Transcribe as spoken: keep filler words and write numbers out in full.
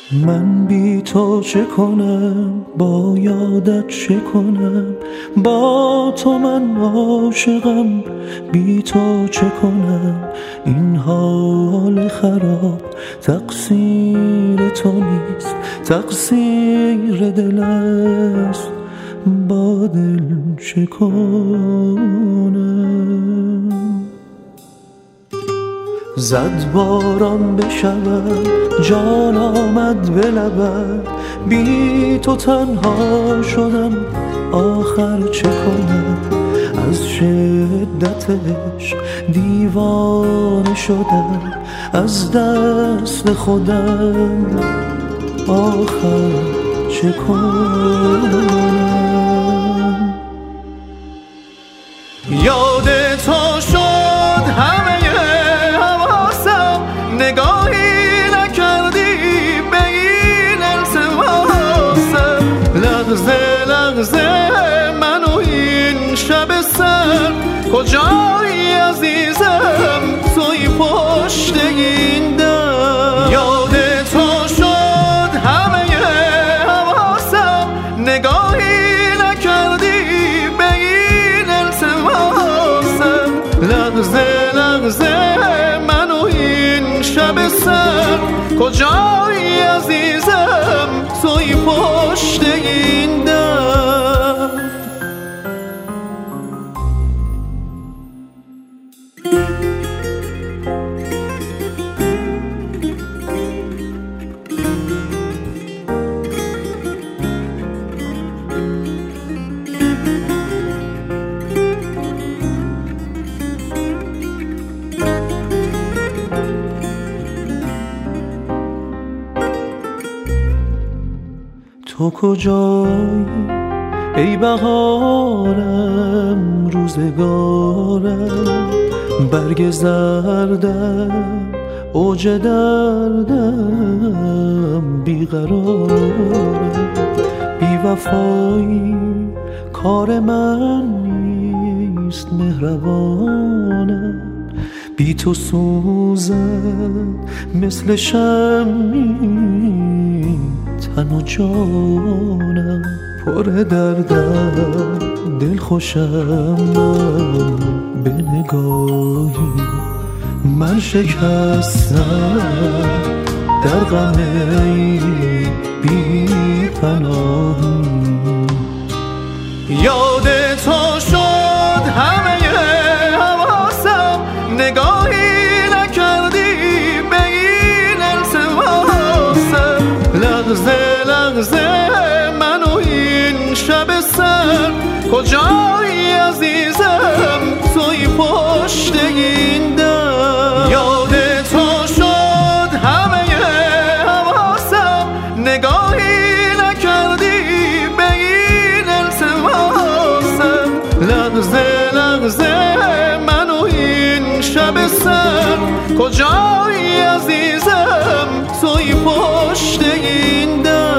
من بی تو چه کنم، با یادت چه کنم، با تو من عاشقم، بی تو چه کنم. این حال خراب تقصیر تو نیست، تقصیر دل است، با دل چه کنم. زد باران بشود، جان آمد به لبت، بی تو تنها شدم، آخر چه کنم. از شدت عشق دیوانه شدم، از دست خودم آخر چه کنم. یاد تو شد همه نگاهی نکردی به این التماسم، لحظه لحظه من و این شب سر کجایی عزیزم، توی پشت این در. یاد تو شد همه حواسم، نگاهی نکردی به این التماسم، لحظه لحظه شب سر کجایی عزیزم، توی پشت این در. تو کجایی ای بهارم، روزگارم، برگ زردم، اوج دردم، بیقرارم. بی وفایی کار من نیست، مهربانم، بی تو سوزم مثل شمعی تن و جانم. پر دردم دل خوشم من به نگاهی، من شکستم در غم بی پناهی. یاد تو شد همه حواسم، نگاهی نکردی به این التماسم، لحظه لحظه من و این شب سر کجایی عزیزم، توی پشت این در. یاد تو شد همه حواسم، نگاهی نکردی به این التماسم، لحظه لحظه من و این شب سر کجایی عزیزم، توی پشت این در.